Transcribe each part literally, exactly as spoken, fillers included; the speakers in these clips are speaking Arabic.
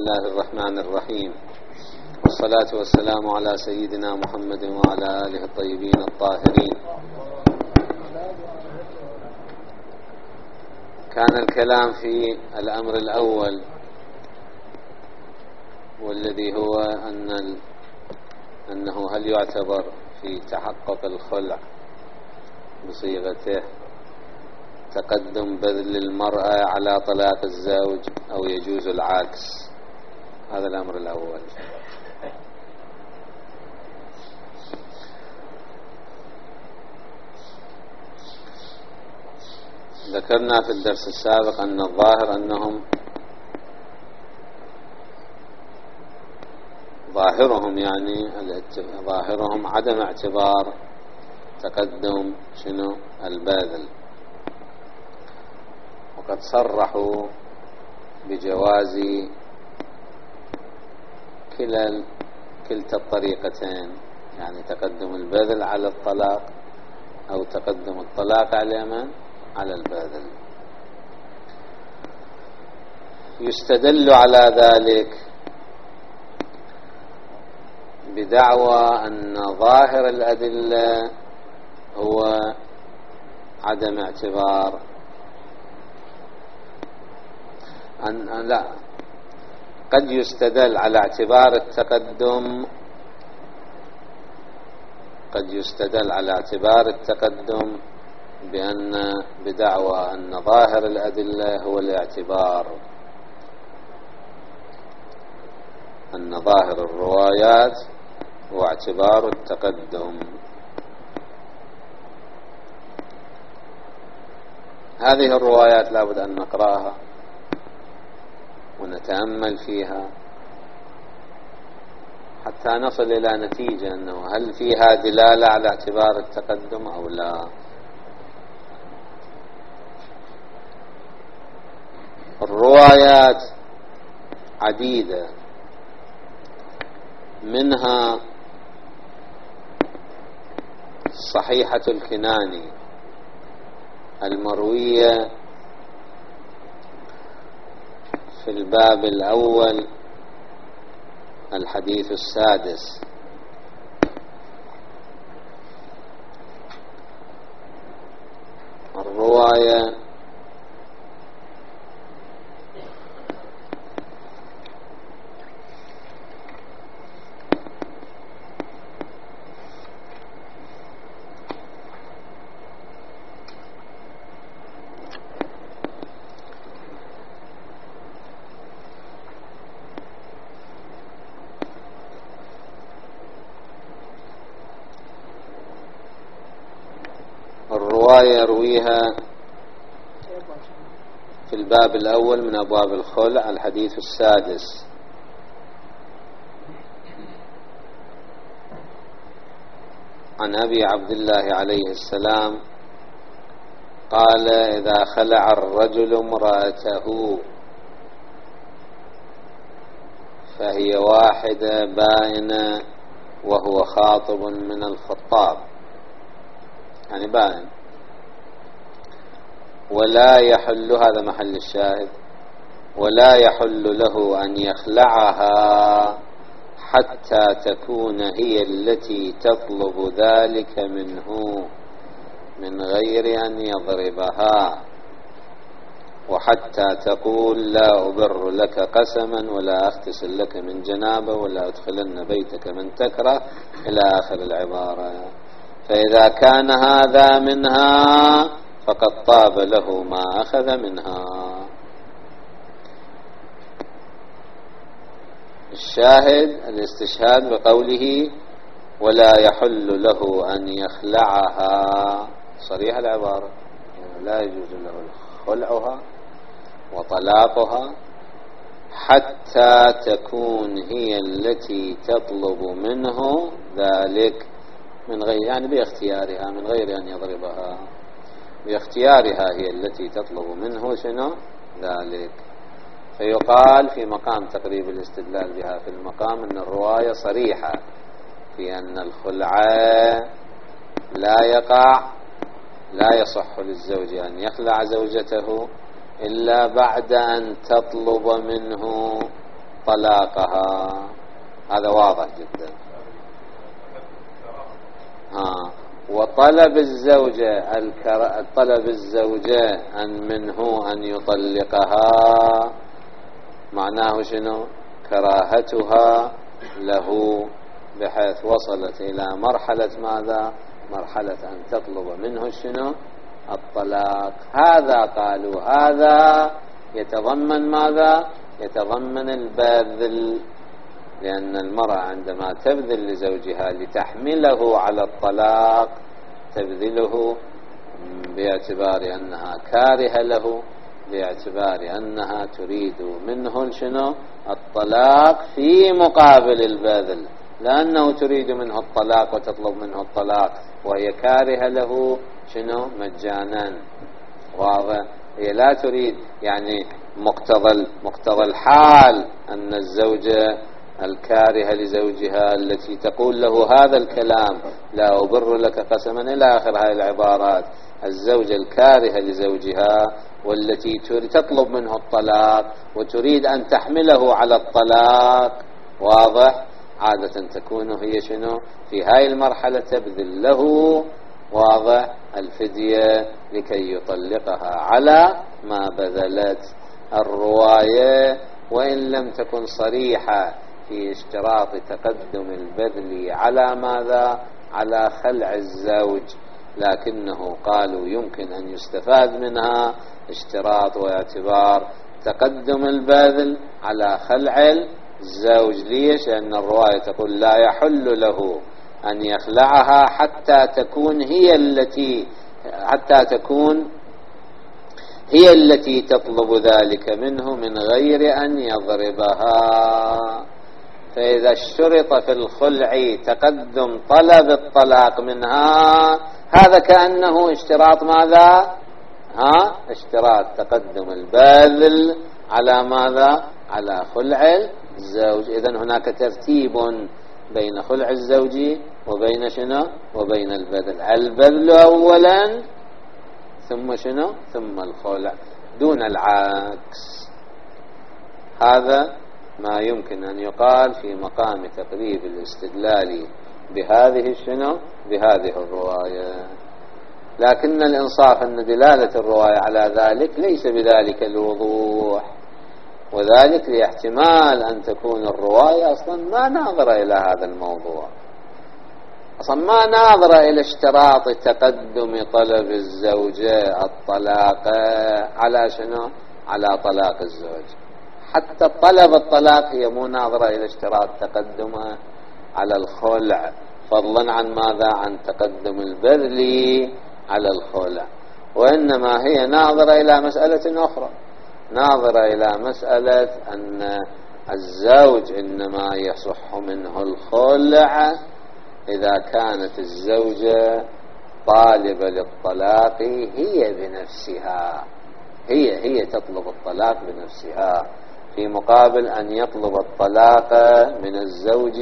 الله الرحمن الرحيم، والصلاة والسلام على سيدنا محمد وعلى آله الطيبين الطاهرين. كان الكلام في الأمر الأول، والذي هو أن أنه هل يعتبر في تحقق الخلع بصيغته تقدم بذل المرأة على طلاق الزوج أو يجوز العكس. هذا الأمر الأول. ذكرنا في الدرس السابق أن الظاهر أنهم ظاهرهم يعني ظاهرهم عدم اعتبار تقدم شنو الباذل، وقد صرحوا بجواز كلا كلتا الطريقتين، يعني تقدم البذل على الطلاق أو تقدم الطلاق على من؟ على الباذل. يستدل على ذلك بدعوى أن ظاهر الأدلة هو عدم اعتبار أن لا قد يستدل على اعتبار التقدم قد يستدل على اعتبار التقدم بأن بدعوى أن ظاهر الأدلة هو الاعتبار، أن ظاهر الروايات هو اعتبار التقدم. هذه الروايات لابد أن نقرأها ونتأمل فيها حتى نصل إلى نتيجة أنه هل فيها دلالة على اعتبار التقدم أو لا. الروايات عديدة، منها صحيحة الكناني المروية في الباب الأول الحديث السادس، الرواية يرويها في الباب الأول من أبواب الخلع الحديث السادس، عن أبي عبد الله عليه السلام قال: إذا خلع الرجل امرأته فهي واحدة بائنة وهو خاطب من الخطاب، يعني بائن، ولا يحل، هذا محل الشاهد، ولا يحل له أن يخلعها حتى تكون هي التي تطلب ذلك منه من غير أن يضربها، وحتى تقول: لا أبر لك قسما ولا أغتسل لك من جنابة ولا أدخلن بيتك من تكره، إلى آخر العبارة. فإذا كان هذا منها فقد طاب له ما أخذ منها. الشاهد الاستشهاد بقوله: ولا يحل له أن يخلعها، صريح العبارة، لا يجوز له خلعها وطلاقها حتى تكون هي التي تطلب منه ذلك من غير، يعني باختيارها، من غير أن يضربها، باختيارها هي التي تطلب منه شنو ذلك. فيقال في مقام تقريب الاستدلال بها في المقام أن الرواية صريحة في أن الخلع لا يقع، لا يصح للزوج أن يخلع زوجته إلا بعد أن تطلب منه طلاقها. هذا واضح جدا. ها وطلب الزوجة طلب الزوجة أن منه أن يطلقها معناه شنو؟ كراهتها له، بحيث وصلت إلى مرحلة ماذا؟ مرحلة أن تطلب منه شنو؟ الطلاق. هذا قالوا هذا يتضمن ماذا؟ يتضمن البذل، لأن المرأة عندما تبذل لزوجها لتحمله على الطلاق تبذله باعتبار أنها كارهة له، باعتبار أنها تريد منه شنو؟ الطلاق في مقابل البذل، لأنه تريد منه الطلاق وتطلب منه الطلاق وهي كارهة له شنو؟ مجانا. واضح؟ هي لا تريد، يعني مقتضى مقتضى الحال أن الزوجة الكارهة لزوجها التي تقول له هذا الكلام لا أبر لك قسما إلى آخر هذه العبارات، الزوجة الكارهة لزوجها والتي تطلب منه الطلاق وتريد أن تحمله على الطلاق، واضح؟ عادة تكون هي شنو؟ في هاي المرحلة تبذل له، واضح، الفدية لكي يطلقها على ما بذلت. الرواية وإن لم تكن صريحة في اشتراط تقدم البذل على ماذا؟ على خلع الزوج، لكنه قالوا يمكن أن يستفاد منها اشتراط واعتبار تقدم البذل على خلع الزوج. ليش؟ لأن الرواية تقول لا يحل له أن يخلعها حتى تكون هي التي حتى تكون هي التي تطلب ذلك منه من غير أن يضربها. فإذا اشترط في الخلع تقدم طلب الطلاق منها هذا كأنه اشتراط ماذا؟ ها؟ اشتراط تقدم البذل على ماذا؟ على خلع الزوج. إذن هناك ترتيب بين خلع الزوج وبين شنو؟ وبين البذل. البذل أولا ثم شنو؟ ثم الخلع، دون العكس. هذا ما يمكن أن يقال في مقام تقريب الاستدلال بهذه الشنو؟ بهذه الرواية. لكن الإنصاف أن دلالة الرواية على ذلك ليس بذلك الوضوح، وذلك لاحتمال أن تكون الرواية أصلا ما ناظرة إلى هذا الموضوع، أصلا ما ناظرة إلى اشتراط تقدم طلب الزوجة الطلاق على شنو؟ على طلاق الزوج. حتى طلب الطلاق هي مو ناظرة إلى اشتراط تقدمه على الخلع، فضلا عن ماذا؟ عن تقدم البذل على الخلع. وإنما هي ناظرة إلى مسألة أخرى، ناظرة إلى مسألة أن الزوج إنما يصح منه الخلع إذا كانت الزوجة طالبة للطلاق هي بنفسها، هي هي تطلب الطلاق بنفسها، في مقابل أن يطلب الطلاق من الزوج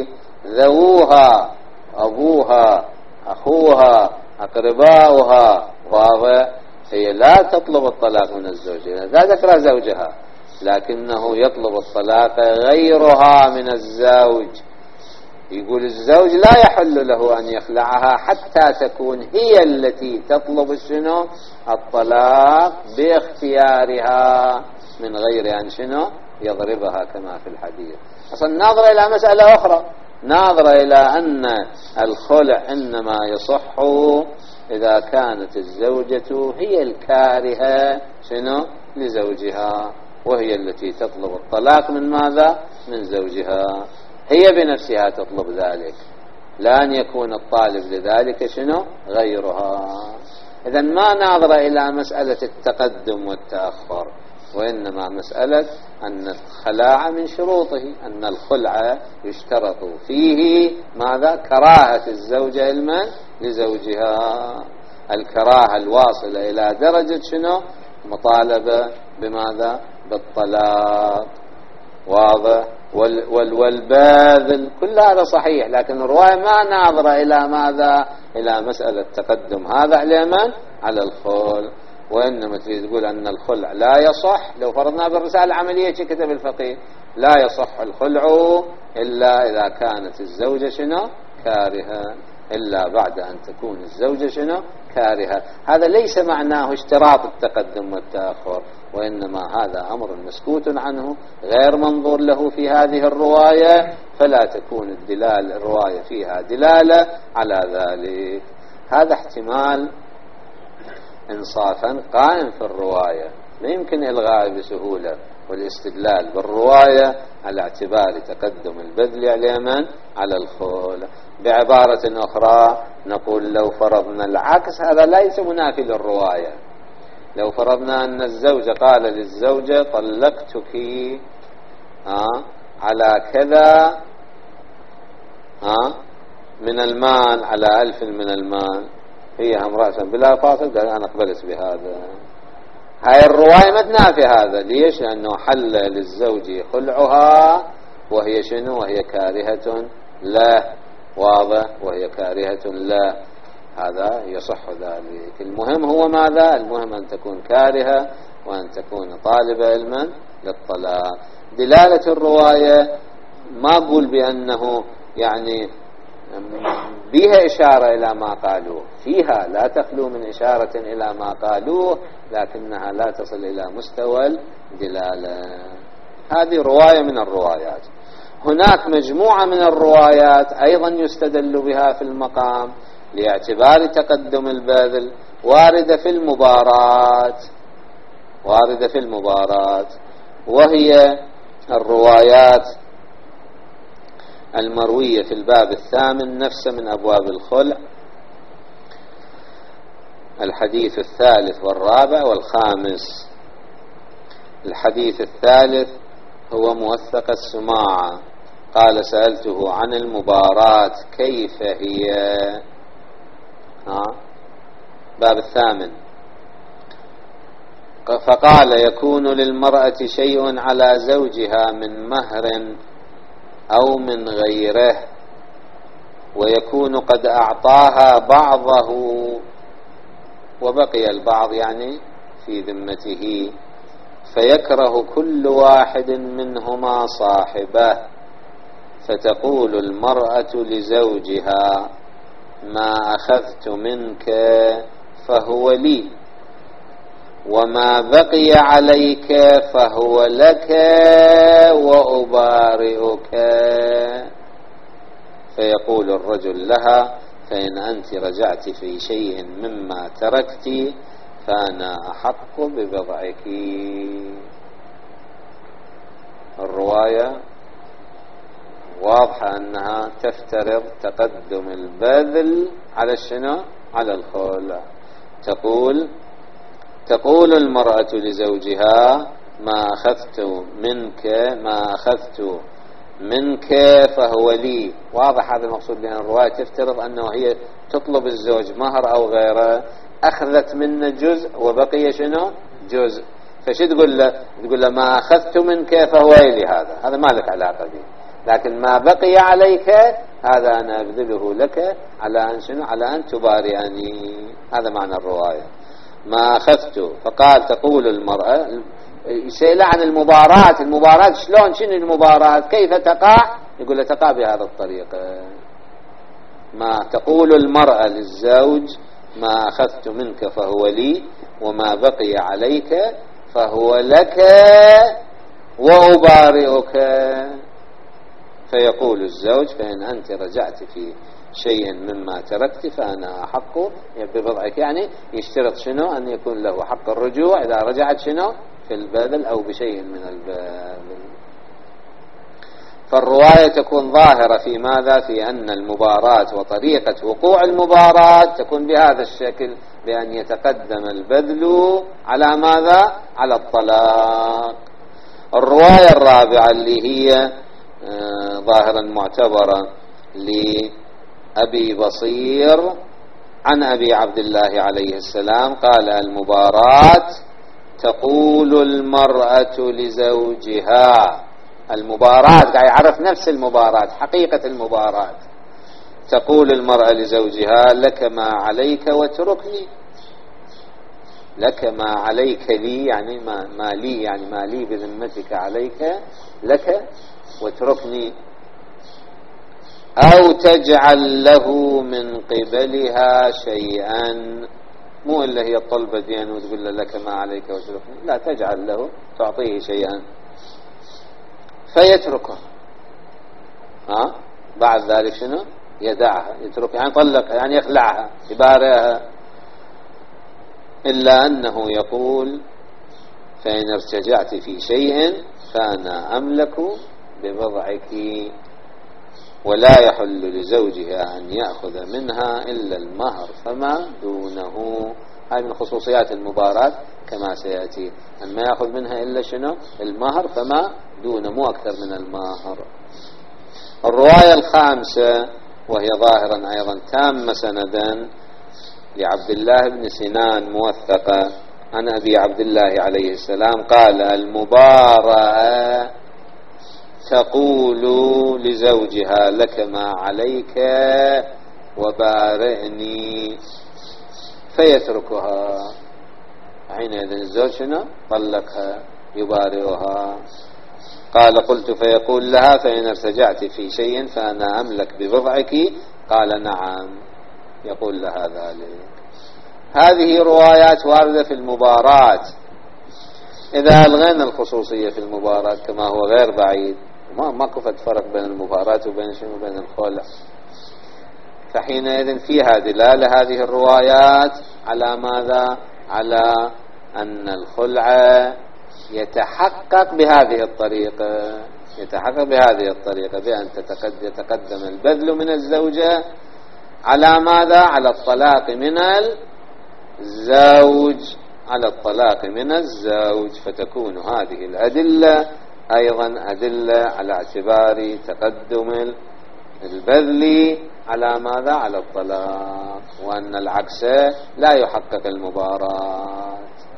ذووها، أبوها، أخوها، أقرباؤها. واضح؟ هي لا تطلب الطلاق من الزوج، لا ذكر زوجها، لكنه يطلب الطلاق غيرها من الزوج. يقول الزوج لا يحل له أن يخلعها حتى تكون هي التي تطلب شنو؟ الطلاق باختيارها من غير أن شنو؟ يضربها كما في الحديث. أصلا ناظرة إلى مسألة أخرى، ناظرة إلى أن الخلع إنما يصح إذا كانت الزوجة هي الكارهة شنو؟ لزوجها، وهي التي تطلب الطلاق من ماذا؟ من زوجها، هي بنفسها تطلب ذلك، لا أن يكون الطالب لذلك شنو؟ غيرها. إذن ما ناظر إلى مسألة التقدم والتأخر، وإنما مسألة أن الخلاع من شروطه، أن الخلع يشترط فيه ماذا؟ كراهة الزوجة المن لزوجها، الكراهة الواصلة إلى درجة شنو؟ مطالبة بماذا؟ بالطلاق. واضح؟ وال وال والباذل، كل هذا صحيح، لكن الرواية ما ناظرة إلى ماذا؟ إلى مسألة تقدم هذا على من؟ على الخلع. وإنما تريد تقول أن الخلع لا يصح. لو فرضنا بالرسالة العملية كتب الفقيه لا يصح الخلع إلا إذا كانت الزوجة شنو كارهة، إلا بعد أن تكون الزوجة شنو كارهة. هذا ليس معناه اشتراط التقدم والتأخر، وإنما هذا أمر مسكوت عنه غير منظور له في هذه الرواية، فلا تكون الدلالة الرواية فيها دلالة على ذلك. هذا احتمال إنصافا قائم في الرواية، لا يمكن إلغاء بسهولة، والاستدلال بالرواية على اعتبار تقدم البذل على من على الخلع. بعبارة أخرى نقول لو فرضنا العكس، هذا ليس منافي للرواية. لو فرضنا أن الزوج قال للزوجة طلقتك آه على كذا آه من المال، على ألف من المال، هي هم رأسا بلا فاصل قال أنا قبلت بهذا. هاي الرواية ما تنافي هذا. ليش؟ لأنه حل للزوج خلعها وهي شنو وهي كارهة له، واضح، وهي كارهة له، هذا يصح ذلك. المهم هو ماذا؟ المهم أن تكون كارهة وأن تكون طالبة علما للطلاق. دلالة الرواية ما أقول بأنه يعني بها إشارة إلى ما قالوه، فيها لا تخلو من إشارة إلى ما قالوه، لكنها لا تصل إلى مستوى الدلالة. هذه رواية من الروايات. هناك مجموعة من الروايات أيضا يستدل بها في المقام لاعتبار تقدم البذل، واردة في المباراة، واردة في المباراة، وهي الروايات المروية في الباب الثامن نفسه من أبواب الخلع، الحديث الثالث والرابع والخامس. الحديث الثالث هو موثق السماعة، قال سألته عن المباراة كيف هي، ها باب الثامن، فقال يكون للمرأة شيء على زوجها من مهر أو من غيره، ويكون قد أعطاها بعضه وبقي البعض يعني في ذمته، فيكره كل واحد منهما صاحبه، فتقول المرأة لزوجها ما أخذت منك فهو لي، وما بقي عليك فهو لك وأبارئك. فيقول الرجل لها فإن أنت رجعت في شيء مما تركت فأنا أحق ببضعك. الرواية واضحة أنها تفترض تقدم البذل على الشنو على الخلع. تقول تقول المرأة لزوجها ما أخذت منك ما أخذت منك فهو لي. واضح هذا المقصود، لأن الرواية تفترض أنه هي تطلب الزوج مهر أو غيره، أخذت منه جزء وبقي شنو جزء، فش تقول له؟ تقول له ما أخذت منك فهو لي، هذا هذا ما لك علاقة به، لكن ما بقي عليك هذا أنا أبذله لك على أن شنو على أن تبارئني. هذا معنى الرواية ما أخذت. فقال تقول المرأة، يسأل عن المباراة، المباراة شلون شنو المباراة كيف تقع؟ يقول له تقع بهذا الطريقة. ما تقول المرأة للزوج ما أخذت منك فهو لي وما بقي عليك فهو لك وأبارئك. فيقول الزوج فإن أنت رجعت في شيء مما تركت فأنا أحق ببضعك، يعني يشترط شنو أن يكون له حق الرجوع إذا رجعت شنو في البذل أو بشيء من البذل. فالرواية تكون ظاهرة في ماذا؟ في أن المباراة وطريقة وقوع المباراة تكون بهذا الشكل، بأن يتقدم البذل على ماذا؟ على الطلاق. الرواية الرابعة اللي هي ظاهرا معتبرة لأبي بصير عن أبي عبد الله عليه السلام قال المباراة تقول المرأة لزوجها. المباراة قاعد يعرف نفس المباراة، حقيقة المباراة. تقول المرأة لزوجها لك ما عليك واتركني. لك ما عليك لي، يعني ما, ما لي يعني ما لي بذمتك عليك لك واتركني، أو تجعل له من قبلها شيئا، مو إلا هي الطلبة دين وتقول له لك ما عليك واتركني، لا، تجعل له، تعطيه شيئا فيتركه. ها بعد ذلك شنو؟ يدعها، يتركها، يعني طلقها، يعني يخلعها، يبارئها. إلا أنه يقول: فإن ارتجعت في شيء فأنا أملك ببضعك، ولا يحل لزوجها أن يأخذ منها إلا المهر فما دونه. هذه من خصوصيات المباراة كما سيأتي، أن ما يأخذ منها إلا شنو؟ المهر فما دونه، مو أكثر من المهر. الرواية الخامسة وهي ظاهرا أيضا تامة سندا لعبد الله بن سنان موثقة عن أبي عبد الله عليه السلام قال: المباراة تقول لزوجها: لك ما عليك وبارئني، فيتركها. حينئذ الزوج شنو؟ طلقها، يبارئها. قال: قلت: فيقول لها: فإن ارتجعت في شيء فأنا أملك ببضعك؟ قال: نعم. يقول لها ذلك. هذه روايات واردة في المباراة. إذا ألغينا الخصوصية في المباراة كما هو غير بعيد، ما ما كفت فرق بين المباراة وبين شنو؟ بين الخلع. فحينئذ فيها دلالة هذه الروايات على ماذا؟ على أن الخلع يتحقق بهذه الطريقة، يتحقق بهذه الطريقة بأن يتقدم البذل من الزوجة على ماذا؟ على الطلاق من الزوج، على الطلاق من الزوج. فتكون هذه الأدلة أيضا أدلة على اعتبار تقدم البذل على ماذا؟ على الطلاق، وأن العكس لا يحقق المباراة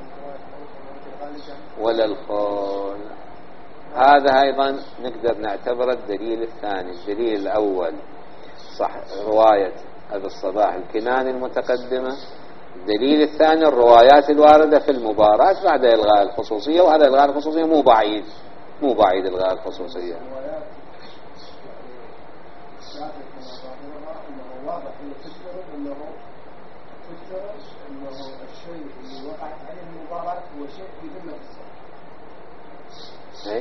ولا الخول. هذا أيضا نقدر نعتبر الدليل الثاني. الدليل الأول صح رواية أبي الصباح الكناني المتقدمة. الدليل الثاني الروايات الواردة في المباراة بعد إلغاء الخصوصية، وهذا إلغاء الخصوصية مو بعيد، مو بعيد إلغاء الخصوصية. إيه؟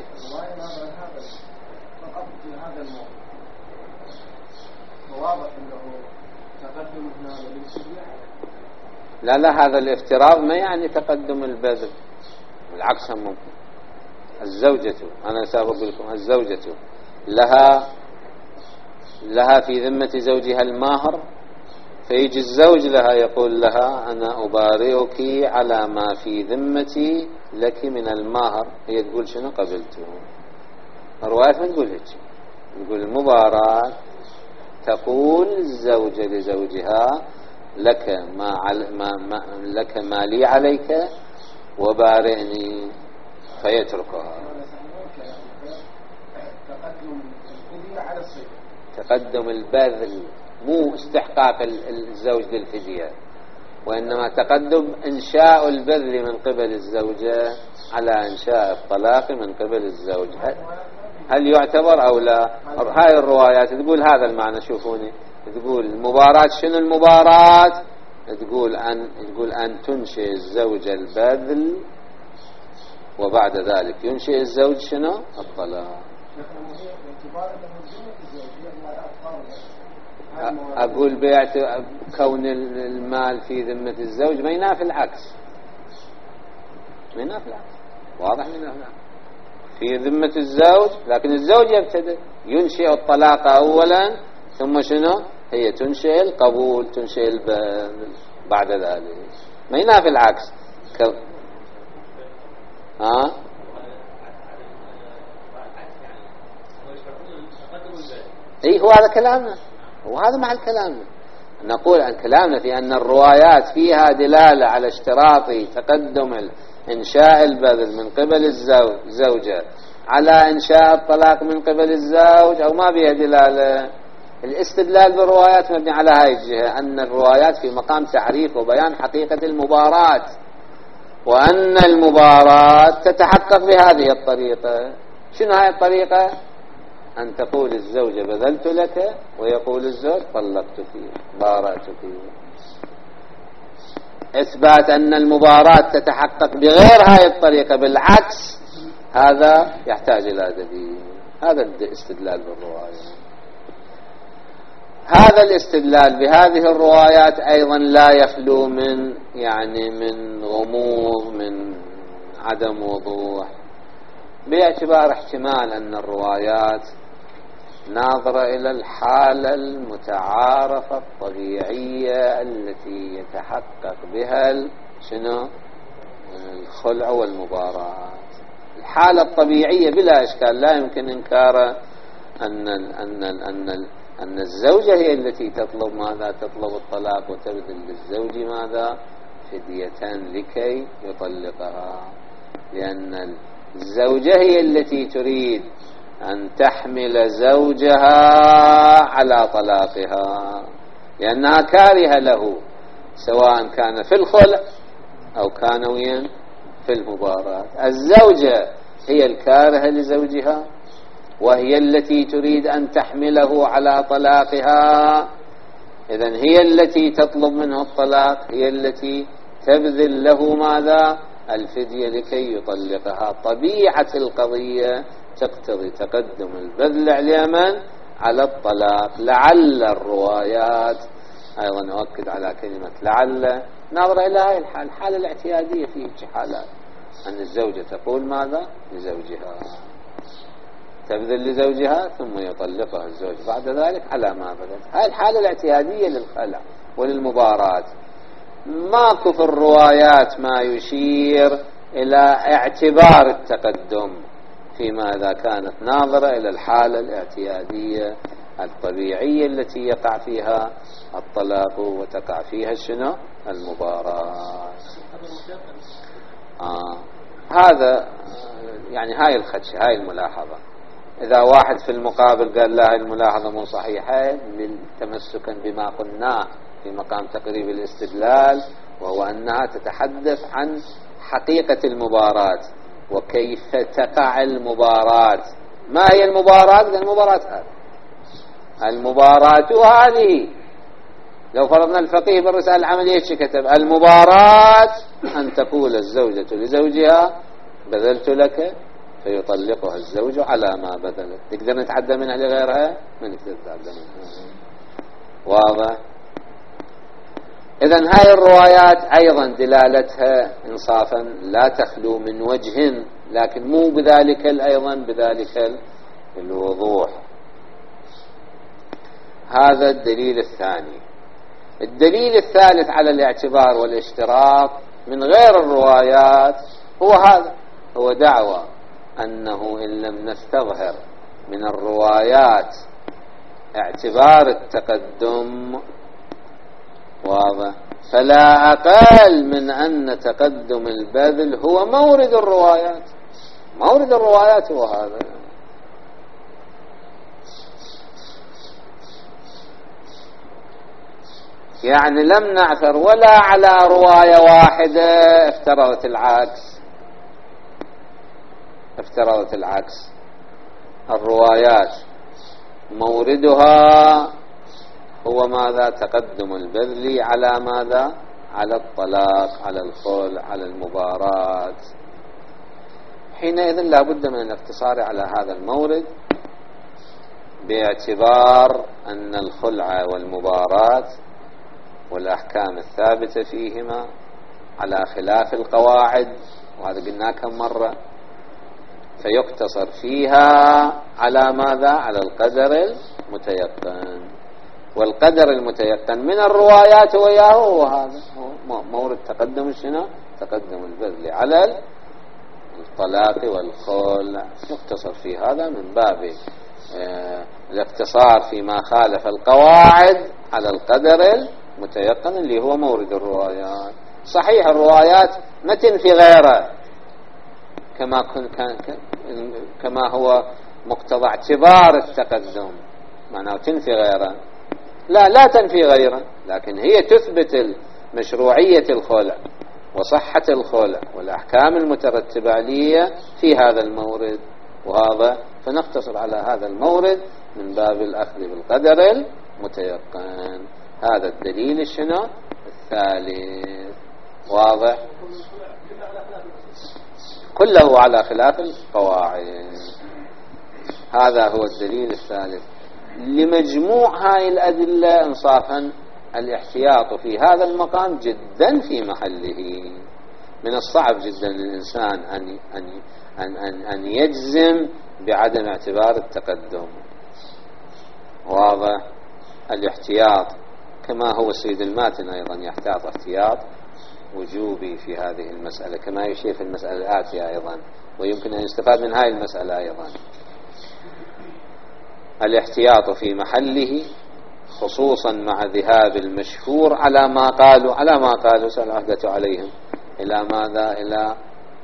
لا لا، هذا الافتراض ما يعني تقدم البذل، العكس ممكن. الزوجة، أنا سأقول لكم، الزوجة لها لها في ذمة زوجها المهر، فيجي الزوج لها يقول لها: أنا أبارئك على ما في ذمتي لك من المهر. هي تقول شنو؟ قبلته. الروايات ما تقول هيك، تقول المباراة تقول الزوجة لزوجها: لك ما, عل... ما... ما لك ما لي عليك وبارئني، فيتركها. تقدم البذل، مو استحقاق الزوج للفدية، وإنما تقدم إنشاء البذل من قبل الزوجة على إنشاء الطلاق من قبل الزوج. هل يعتبر أو لا؟ هاي الروايات تقول هذا المعنى. شوفوني، تقول المباراة شنو؟ المباراة تقول أن تقول أن تنشئ الزوج البذل، وبعد ذلك ينشئ الزوج شنو؟ الطلاق. أقول بيعت كون المال في ذمة الزوج ما ينافي العكس، ما ينافي العكس، واضح؟ ما ينافي العكس في ذمة الزوج، لكن الزوج يبتدئ ينشئ الطلاق أولا، ثم شنو؟ هي تنشئ القبول، تنشئ البذل بعد ذلك. ما ينافي العكس. ك... ها اي هو هذا كلامنا، وهذا مع الكلام. نقول عن كلامنا في أن الروايات فيها دلالة على اشتراط تقدم إنشاء البذل من قبل الزوجة على إنشاء الطلاق من قبل الزوج، أو ما بها دلالة. الاستدلال بالروايات مبني على هاي الجهة، أن الروايات في مقام تعريف وبيان حقيقة المباراة، وأن المباراة تتحقق بهذه الطريقة. شنو هاي الطريقة؟ أن تقول الزوجة بذلت لك، ويقول الزوج طلقتك بارأتك. إثبات أن المباراة تتحقق بغير هاي الطريقة بالعكس هذا يحتاج إلى دليل. هذا الاستدلال بالرواية. هذا الاستدلال بهذه الروايات أيضا لا يخلو من يعني من غموض، من عدم وضوح، باعتبار احتمال أن الروايات ناظرة إلى الحالة المتعارفة الطبيعية التي يتحقق بها شنو؟ الخلع والمباراة. الحالة الطبيعية بلا إشكال لا يمكن إنكار أن أن أن أن الزوجة هي التي تطلب ماذا؟ تطلب الطلاق وتبذل للزوج ماذا؟ فدية لكي يطلقها، لأن الزوجة هي التي تريد أن تحمل زوجها على طلاقها، لأنها كارهة له، سواء كان في الخلع أو كان وين في المباراة. الزوجة هي الكارهة لزوجها، وهي التي تريد أن تحمله على طلاقها، إذن هي التي تطلب منه الطلاق، هي التي تبذل له ماذا؟ الفدية لكي يطلقها. طبيعة القضية تقتضي تقدم البذل اليمن على الطلاق. لعل الروايات أيضا أؤكد على كلمة لعل نظرة إلى هذه الحالة، الحالة الاعتيادية في حالات أن الزوجة تقول ماذا؟ لزوجها، تبذل لزوجها ثم يطلقها الزوج بعد ذلك على ما بدت. هذه الحالة الاعتيادية للخلع وللمباراة. ماكو في الروايات ما يشير إلى اعتبار التقدم فيما إذا كانت ناظرة إلى الحالة الاعتيادية الطبيعية التي يقع فيها الطلاق وتقع فيها شنو؟ المباراة. آه. هذا يعني هاي الخدشة، هاي الملاحظة. إذا واحد في المقابل قال لا هاي الملاحظة مو صحيحة، تمسكا بما قلناه في مقام تقريب الاستدلال، وهو أنها تتحدث عن حقيقة المباراة وكيف تقع المباراة. ما هي المباراة؟ المباراة هذه المباراة هذه لو فرضنا الفقيه بالرسالة العملية كتب المباراة أن تقول الزوجة لزوجها بذلت لك فيطلقها الزوج على ما بذلت. تقدر نتعدى منها لغيرها؟ ما نقدر نتعدى منها. واضح؟ إذن هاي الروايات أيضا دلالتها إنصافا لا تخلو من وجه، لكن مو بذلك أيضا بذلك الوضوح. هذا الدليل الثاني. الدليل الثالث على الاعتبار والاشتراط من غير الروايات هو هذا، هو دعوى أنه إن لم نستظهر من الروايات اعتبار التقدم واضح، فلا أقل من أن تقدم البذل هو مورد الروايات. مورد الروايات هو هذا. يعني لم نعثر ولا على رواية واحدة افترضت العكس، افترضت العكس. الروايات موردها هو ماذا؟ تقدم البذل على ماذا؟ على الطلاق، على الخلع، على المباراة. حينئذ لا بد من الاقتصار على هذا المورد، باعتبار أن الخلع والمباراة والأحكام الثابتة فيهما على خلاف القواعد، وهذا قلنا كم مرة، فيقتصر فيها على ماذا؟ على القدر المتيقن. والقدر المتيقن من الروايات وياه هو هذا، هو مورد تقدم شنو؟ تقدم البذل على الطلاق والخلع. يقتصر في هذا من باب اه الاقتصار فيما خالف القواعد على القدر المتيقن اللي هو مورد الروايات. صحيح الروايات ما تنفي غيره كما كان كما هو مقتضى اعتبار التقدم، معناه تنفي غيره، لا لا تنفي غيره، لكن هي تثبت مشروعية الخلع وصحة الخلع والأحكام المترتبة عليه في هذا المورد، وهذا فنقتصر على هذا المورد من باب الأخذ بالقدر المتيقن. هذا الدليل الشنو الثالث. واضح؟ كله على خلاف القواعد. هذا هو الدليل الثالث. لمجموع هاي الأدلة إنصافا الاحتياط في هذا المقام جدا في محله. من الصعب جدا للإنسان أن, أن, أن, أن, أن يجزم بعدم اعتبار التقدم. واضح؟ الاحتياط كما هو السيد الماتن أيضا يحتاط احتياط وجوبي في هذه المسألة، كما يشير في المسألة الآتية أيضا، ويمكن أن يستفاد من هذه المسألة أيضا. الاحتياط في محله خصوصا مع ذهاب المشهور على ما قالوا على ما قالوا سالعهدة عليهم إلى ماذا؟ إلى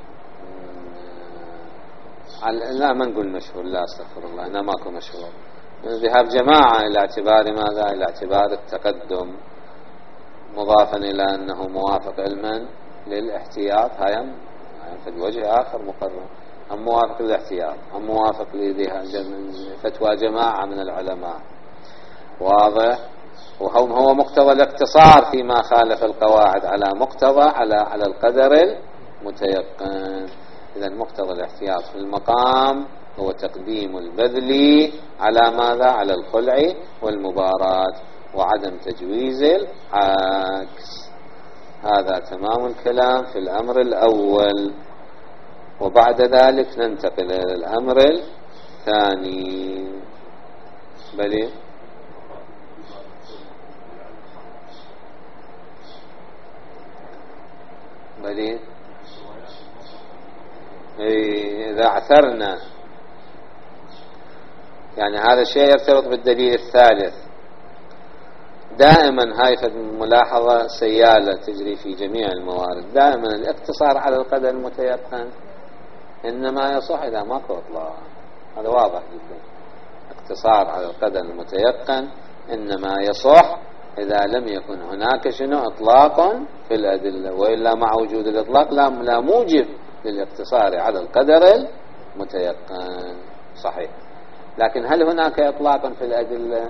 لا ما نقول مشهور، لا استغفر الله، أنا ماكو مشهور. ذهاب جماعة إلى اعتبار ماذا؟ إلى اعتبار التقدم، مضافا إلى أنه موافق علما للاحتياط. هاي في وجه آخر مقرر، هم موافق للاحتياط، هم موافق لفتوى جماعة من العلماء. واضح؟ وهم هو مقتضى الاقتصار فيما خالف القواعد على مقتضى على على القدر المتيقن. إذا مقتضى الاحتياط في المقام هو تقديم البذل على ماذا؟ على الخلع والمباراة، وعدم تجويز العكس. هذا تمام الكلام في الأمر الأول. وبعد ذلك ننتقل إلى الأمر الثاني. بلي بلي إذا اعثرنا، يعني هذا الشيء يرتبط بالدليل الثالث. دائما هاي ملاحظة سيالة تجري في جميع الموارد، دائما الاقتصار على القدر المتيقن إنما يصح إذا ماكو إطلاق. هذا واضح جدا. اقتصار على القدر المتيقن إنما يصح إذا لم يكن هناك شنو إطلاق في الأدلة، وإلا مع وجود الإطلاق لا, لا موجب للاقتصار على القدر المتيقن. صحيح. لكن هل هناك إطلاق في الأدلة؟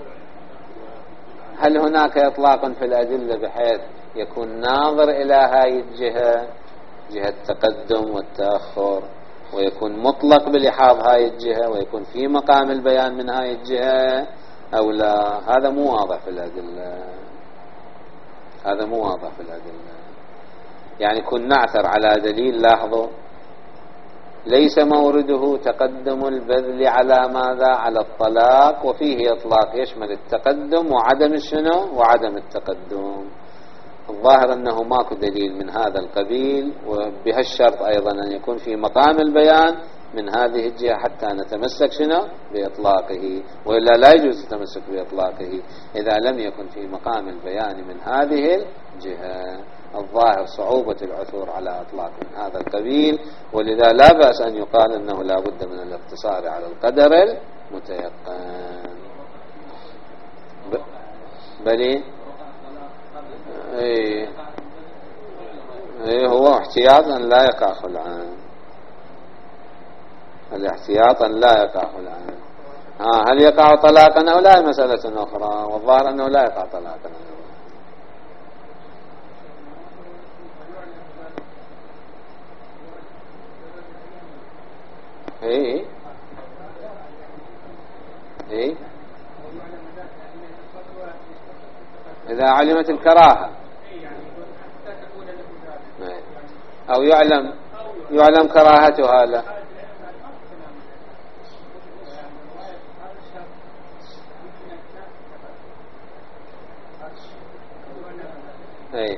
هل هناك إطلاق في الأدلة بحيث يكون ناظر إلى هاي الجهة، جهة التقدم والتأخر، ويكون مطلق بلحاظ هاي الجهة، ويكون في مقام البيان من هاي الجهة أو لا؟ هذا مو واضح في الأدلة. هذا مو واضح في الأدلة. يعني كن نعثر على دليل، لاحظوا، ليس مورده تقدم البذل على ماذا؟ على الطلاق، وفيه إطلاق يشمل التقدم وعدم الشنو؟ وعدم التقدم. الظاهر أنه ماكو دليل من هذا القبيل، وبهالشرط أيضا أن يكون في مقام البيان من هذه الجهة حتى نتمسك شنو؟ بإطلاقه، وإلا لا يجوز التمسك بإطلاقه إذا لم يكن في مقام البيان من هذه الجهة. الظاهر صعوبة العثور على إطلاق من هذا القبيل، ولذا لا بأس أن يقال أنه لا بد من الاقتصار على القدر المتيقن. ب... بلي ايه ايه هو احتياطا لا يقع خلعان. الاحتياطا لا يقع خلعان. ها هل يقع طلاقا أو لا؟ مسألة أخرى، والظاهر أنه لا يقع طلاقا. ايه ايه إذا علمت الكراهة أو يعلم يعلم كراهتها له. ايه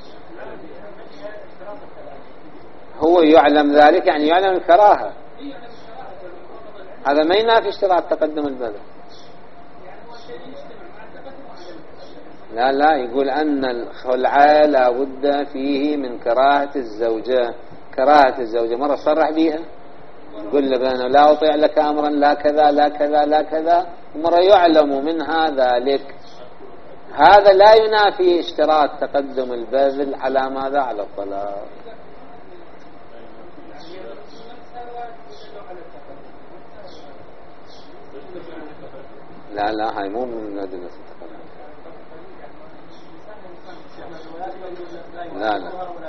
هو يعلم ذلك، يعني يعلم الكراهة. هذا ما ينافي اشتراط تقدم البذل. لا لا يقول أن الخلع لا بد فيه من كراهة الزوجة. كراهة الزوجة مرة صرح بها، يقول له بأنه لا أطيع لك أمرا لا كذا لا كذا لا كذا، ومرة يعلم منها ذلك. هذا لا ينافي اشتراط تقدم البذل على ماذا؟ على الطلاق. لا لا هاي مو من أدلة التقدم. لا لا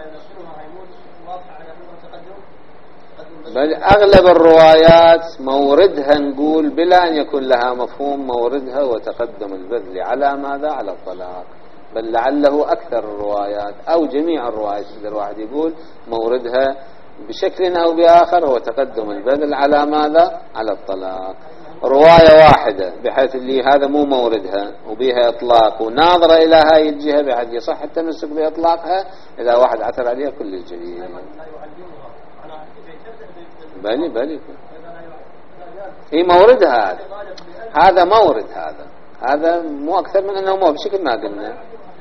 بل أغلب الروايات موردها نقول بلا أن يكون لها مفهوم موردها وتقدم البذل على ماذا؟ على الطلاق. بل لعله أكثر الروايات أو جميع الروايات يقدر واحد يقول موردها بشكل أو بآخر هو تقدم البذل على ماذا؟ على الطلاق. رواية واحدة بحيث اللي هذا مو موردها وبها إطلاق وناظرة إلى هاي الجهة بحيث يصح التمسك بإطلاقها إذا واحد عثر عليها كل الجديد. بلي بلي هي موردها هذا هذا مورد هذا هذا مو أكثر من أنه مو بشكل ما قلنا.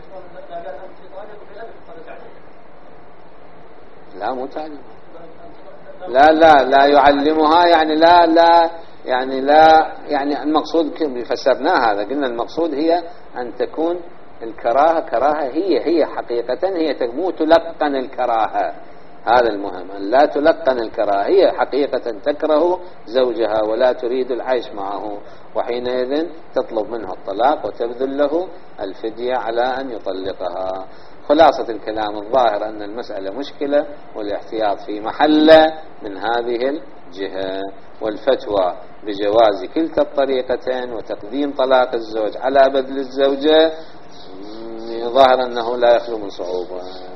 لا مو تعلم. لا لا لا يعلمها يعني لا لا يعني لا يعني المقصود فسرناه هذا قلنا المقصود هي أن تكون الكراهة كراهة هي هي حقيقة هي مو تلقن الكراهة. هذا المهم أن لا تلقن الكراهة هي حقيقة تكره زوجها ولا تريد العيش معه وحينئذ تطلب منه الطلاق وتبذل له الفدية على أن يطلقها. خلاصة الكلام الظاهر أن المسألة مشكلة والاحتياط في محله من هذه الجهة والفتوى بجواز كلتا الطريقتين وتقديم طلاق الزوج على بذل الزوجة ظاهر أنه لا يخلو من صعوبة.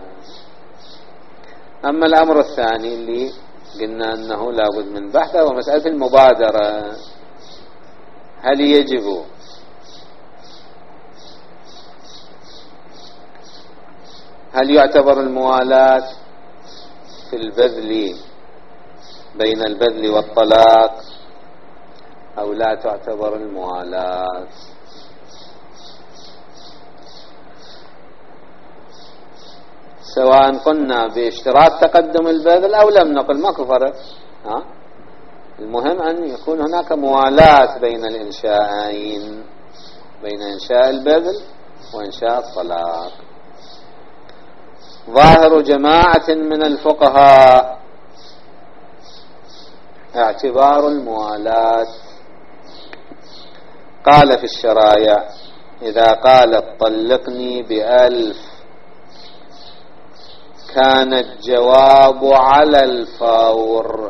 أما الأمر الثاني اللي قلنا أنه لا بد من بحثه ومسألة المبادرة. هل يجب هل يعتبر الموالاة في البذل بين البذل والطلاق أو لا تعتبر الموالاة؟ سواء قلنا باشتراط تقدم البذل أو لم نقل ماكو فرق. ها؟ المهم أن يكون هناك موالاة بين الإنشاءين بين إنشاء البذل وإنشاء الطلاق. ظاهر جماعة من الفقهاء اعتبار الموالاة. قال في الشرايع إذا قالت طلقني بألف كان الجواب على الفور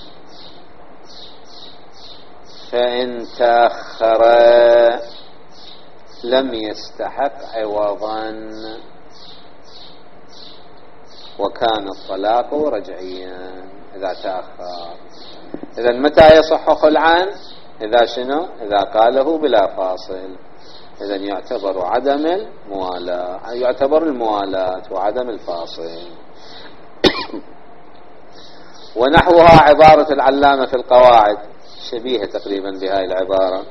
فإن تأخر لم يستحق عوضا وكان الطلاق رجعيا إذا تأخر. إذا متى يصح خلعان؟ إذا شنو؟ إذا قاله بلا فاصل. إذا يعتبر عدم الموالاة يعتبر الموالاة وعدم الفاصل. ونحوها عبارة العلامة في القواعد شبيهة تقريبا بهذه العبارة.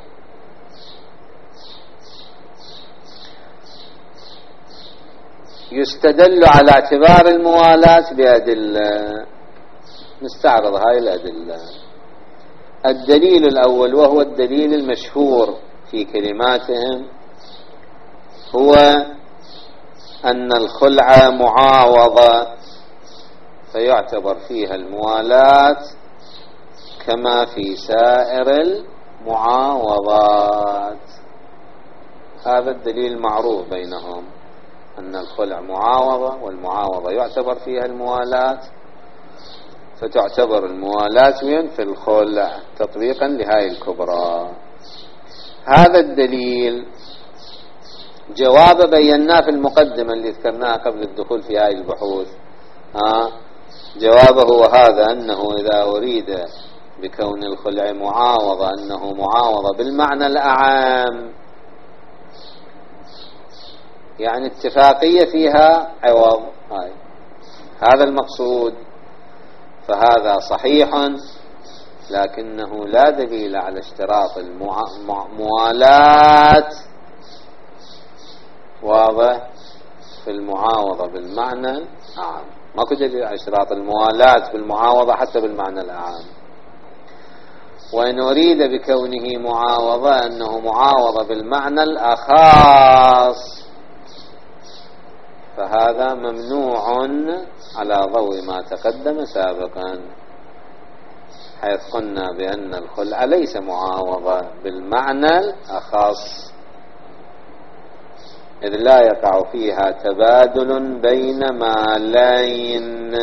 يستدل على اعتبار الموالاة بأدلة. نستعرض هاي الأدلة. الدليل الأول وهو الدليل المشهور في كلماتهم هو أن الخلع معاوضة فيعتبر فيها الموالاة كما في سائر المعاوضات. هذا الدليل معروف بينهم أن الخلع معاوضة والمعاوضة يعتبر فيها الموالاة فتعتبر الموالاة وين؟ في الخلع تطبيقا لهاي الكبرى. هذا الدليل جواب بيناه في المقدمة اللي ذكرناها قبل الدخول في هاي البحوث. ها جوابه هو هذا أنه إذا أريد بكون الخلع معاوضة أنه معاوضة بالمعنى الأعام يعني اتفاقية فيها عوض. هاي هذا المقصود. فهذا صحيح لكنه لا دليل على اشتراط الموالاة واضح في المعاوضة بالمعنى العام. ماكو دليل على اشتراط الموالاة بالمعاوضة حتى بالمعنى العام. وإن أريد بكونه معاوضة أنه معاوضة بالمعنى الأخاص فهذا ممنوع على ضوء ما تقدم سابقا، حيث قلنا بأن الخلع ليس معاوضة بالمعنى الأخص، إذ لا يقع فيها تبادل بين مالين،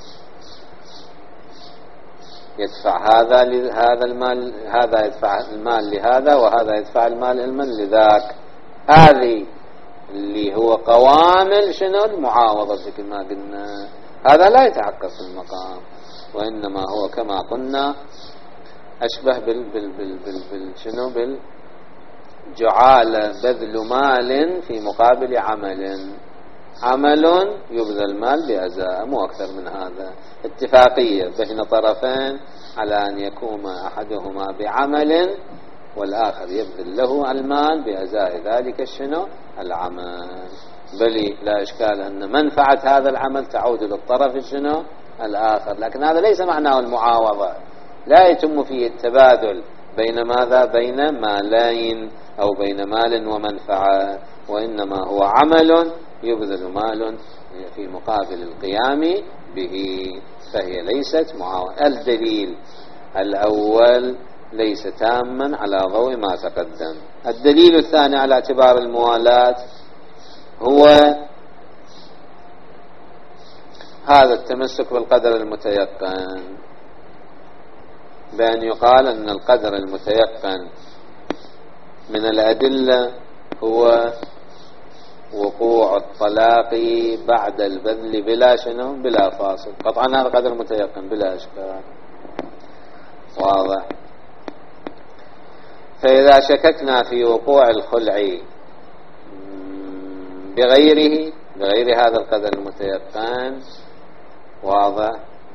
يدفع هذا لهذا المال، هذا يدفع المال لهذا، وهذا يدفع المال علما لذاك. هذه اللي هو قوامل شنو المعاوضة مثل ما قلنا، هذا لا يتحقق في المقام، وإنما هو كما قلنا أشبه بال بال بال بال بال شنو بالجعالة، بذل مال في مقابل عمل، عمل يبذل مال بأزاء، مو أكثر من هذا. اتفاقية بين طرفين على أن يقوم أحدهما بعمل والآخر يبذل له المال بأزاء ذلك الشنو العمل، بل لا إشكال أن منفعة هذا العمل تعود للطرف الشنو الآخر، لكن هذا ليس معناه المعاوضة، لا يتم فيه التبادل بين ماذا؟ بين مالين أو بين مال ومنفعة، وإنما هو عمل يبذل مال في مقابل القيام به، فهي ليست معاوضة. الدليل الأول ليس تاما على ضوء ما تقدم. الدليل الثاني على اعتبار الموالاة هو هذا التمسك بالقدر المتيقن، بأن يقال أن القدر المتيقن من الأدلة هو وقوع الطلاق بعد البذل بلا شنو بلا فاصل. قطعا هذا قدر متيقن بلا إشكال، واضح. فإذا شككنا في وقوع الخلع بغيره بغير هذا القدر المتيقن، واضح،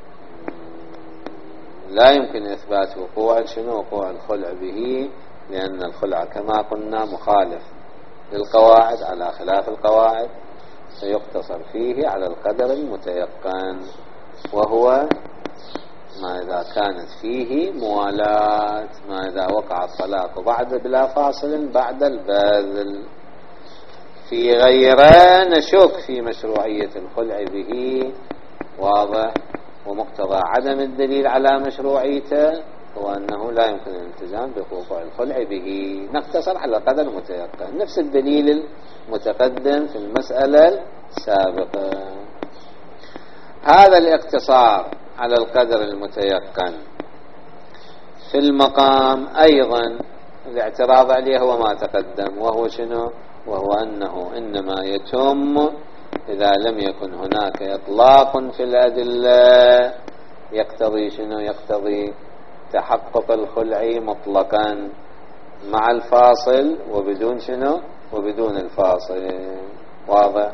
لا يمكن إثبات وقوع شنو وقوع الخلع به، لأن الخلع كما قلنا مخالف للقواعد على خلاف القواعد، فيقتصر فيه على القدر المتيقن، وهو ما إذا كانت فيه موالاة، ما إذا وقع الطلاق بعد بلا فاصل بعد البذل. في غيره نشك في مشروعية الخلع به، واضح، ومقتضى عدم الدليل على مشروعيته هو أنه لا يمكن الالتزام بوقوع الخلع به، نقتصر على القدر المتيقن، نفس الدليل المتقدم في المسألة السابقة. هذا الاقتصار على القدر المتيقن في المقام أيضا الاعتراض عليه هو ما تقدم، وهو شنو؟ وهو أنه إنما يتم إذا لم يكن هناك إطلاق في الأدلة يقتضي شنو؟ يقتضي تحقق الخلع مطلقا مع الفاصل وبدون شنو؟ وبدون الفاصل، واضح.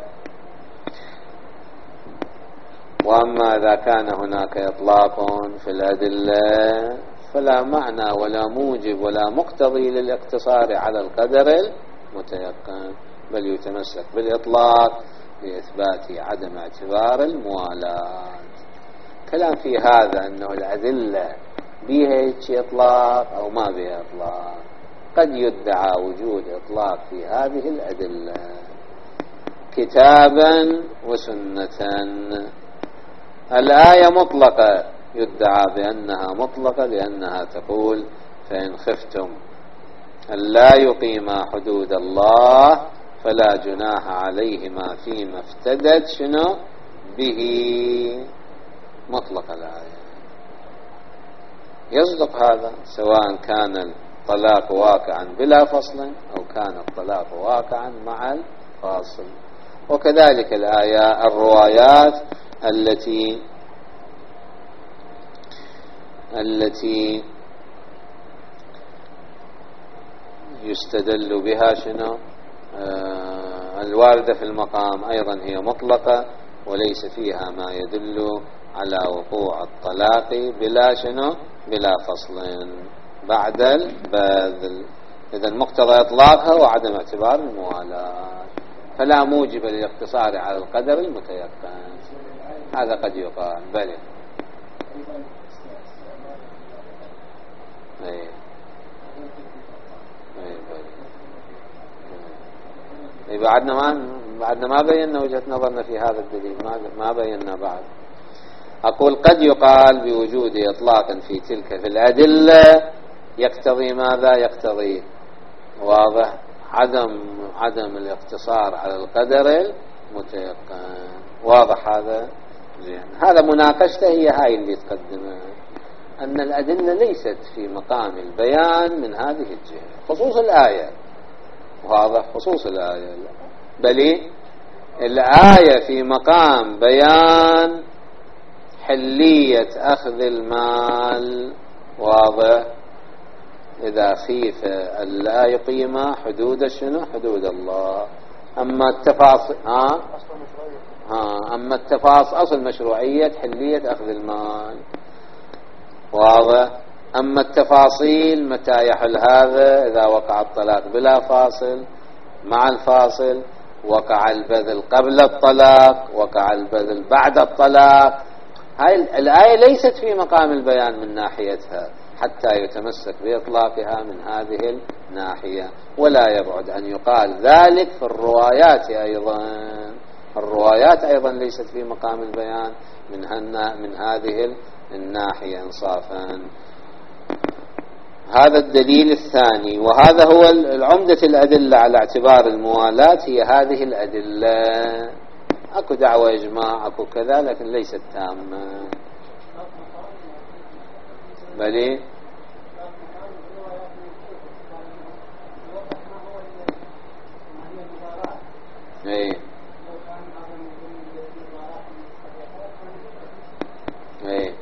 وأما إذا كان هناك إطلاق في الأدلة فلا معنى ولا موجب ولا مقتضي للاقتصار على القدر المتيقن، بل يتمسك بالإطلاق لإثبات عدم اعتبار الموالاة. كلام في هذا أنه الأدلة بها إطلاق أو ما بها إطلاق، قد يدعى وجود إطلاق في هذه الأدلة كتابا وسنة. الآية مطلقة يدعى بأنها مطلقة لأنها تقول فإن خفتم ألا يقيما حدود الله فلا جناح عليهما فيما افتدت شنو به، مطلق الآية. يصدق هذا سواء كان الطلاق واقعا بلا فصل أو كان الطلاق واقعا مع الفاصل. وكذلك الآية الروايات التي التي يستدل بها شنو آه الواردة في المقام أيضا هي مطلقة وليس فيها ما يدل على وقوع الطلاق بلا شنو بلا فصل بعد البذل. إذا مقتضى إطلاقها وعدم اعتبار الموالاة، فلا موجب للاقتصار على القدر المتيقن. هذا قد يقال بلى. اي اي بعدنا ما بعدنا ما بينا وجهة نظرنا في هذا الدليل، ما ما بينا بعد. أقول قد يقال بوجود إطلاق في تلك في الأدلة يقتضي ماذا؟ يقتضي واضح عدم عدم الاقتصار على القدر المتيقن. واضح هذا؟ زين. هذا مناقشته هي هاي اللي تقدمه، أن الأدلة ليست في مقام البيان من هذه الجهة، خصوص الآية. واضح؟ خصوص الآية، بل الآية في مقام بيان حلية أخذ المال. واضح؟ إذا خيف ألا يقيم حدود شنو؟ حدود الله. أما التفاصيل ها ها أما التفاصيل أصل مشروعية حلية أخذ المال. واضح؟ أما التفاصيل متى يحل هذا؟ إذا وقع الطلاق بلا فاصل، مع الفاصل، وقع البذل قبل الطلاق، وقع البذل بعد الطلاق. هاي الآية ليست في مقام البيان من ناحيتها حتى يتمسك بإطلاقها من هذه الناحية. ولا يبعد أن يقال ذلك في الروايات أيضا. الروايات أيضا ليست في مقام البيان من, من هذه الناحية إنصافا. هذا الدليل الثاني، وهذا هو العمدة الأدلة على اعتبار الموالاة، هي هذه الأدلة. أكو دعوة إجماع، أكو كذا، لكن ليست تامة. بلي ايه ايه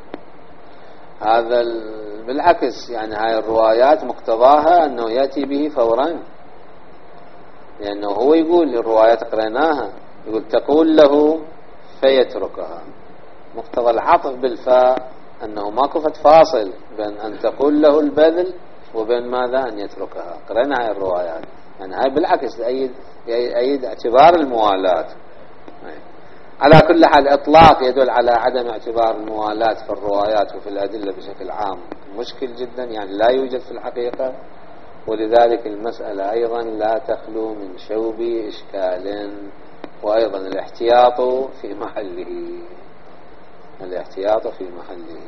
هذا بالعكس، يعني هاي الروايات مقتضاها أنه يأتي به فورا، لأنه هو يقول الروايات قريناها، يقول تقول له فيتركها. مقتضى العطف بالفاء أنه ماكو فاصل بين أن تقول له البذل وبين ماذا؟ أن يتركها. قرينا هاي الروايات، يعني هاي بالعكس أيد, أيد اعتبار الموالاة. على كل حال إطلاق يدل على عدم اعتبار الموالاة في الروايات وفي الأدلة بشكل عام مشكل جدا، يعني لا يوجد في الحقيقة. ولذلك المسألة أيضا لا تخلو من شوب إشكال، وأيضا الاحتياط في محله. الاحتياط في محله.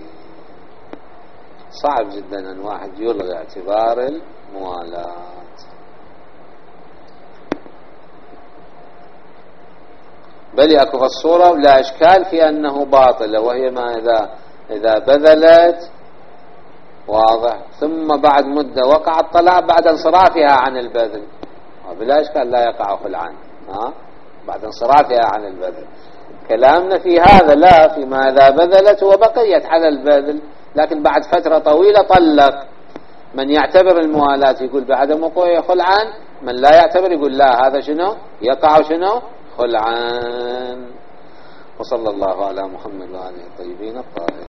صعب جدا أن واحد يلغي اعتبار الموالاة. بل أكو في الصورة لا إشكال في أنه باطل، وهي ما إذا إذا بذلت واضح ثم بعد مدة وقع الطلاق بعد انصرافها عن البذل، بلا إشكال لا يقع خلعا ها بعد انصرافها عن البذل. كلامنا في هذا لا، فيما إذا بذلت وبقيت على البذل لكن بعد فترة طويلة طلق. من يعتبر الموالاة يقول بعدم وقوع خلعان، من لا يعتبر يقول لا، هذا شنو يقع شنو خلعان. وصلى الله على محمد وآله الطيبين الطاهرين.